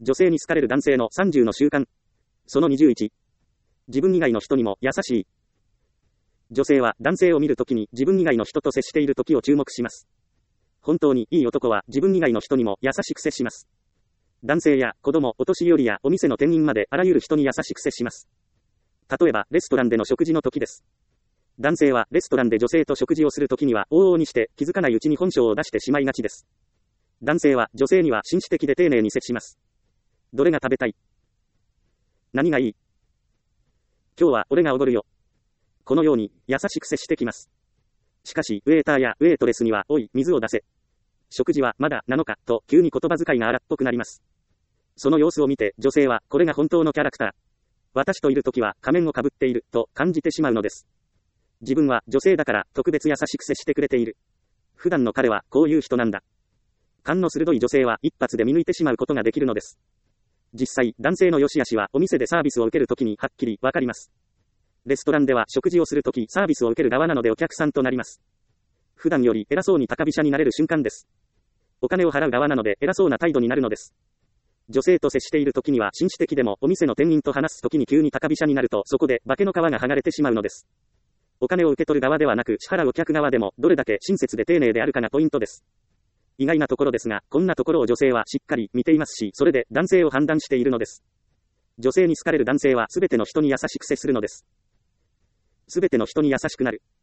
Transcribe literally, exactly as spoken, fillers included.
女性に好かれる男性のさんじゅうの習慣。そのにじゅういち。自分以外の人にも優しい。女性は男性を見るときに自分以外の人と接しているときを注目します。本当にいい男は自分以外の人にも優しく接します。男性や子供、お年寄りやお店の店員まであらゆる人に優しく接します。例えば、レストランでの食事の時です。男性はレストランで女性と食事をするときには往々にして気づかないうちに本性を出してしまいがちです。男性は女性には紳士的で丁寧に接します。どれが食べたい？何がいい？今日は俺がおごるよ。このように優しく接してきます。しかし、ウェーターやウェートレスには、おい、水を出せ。食事はまだなのか、と急に言葉遣いが荒っぽくなります。その様子を見て、女性は、これが本当のキャラクター。私といるときは仮面をかぶっている、と感じてしまうのです。自分は女性だから特別優しく接してくれている。普段の彼はこういう人なんだ。勘の鋭い女性は一発で見抜いてしまうことができるのです。実際、男性の良し悪しはお店でサービスを受けるときにはっきりわかります。レストランでは食事をするときサービスを受ける側なのでお客さんとなります。普段より偉そうに高飛車になれる瞬間です。お金を払う側なので偉そうな態度になるのです。女性と接しているときには紳士的でもお店の店員と話すときに急に高飛車になるとそこで化けの皮が剥がれてしまうのです。お金を受け取る側ではなく支払うお客側でもどれだけ親切で丁寧であるかがポイントです。意外なところですが、こんなところを女性はしっかり見ていますし、それで男性を判断しているのです。女性に好かれる男性はすべての人に優しく接するのです。すべての人に優しくなる。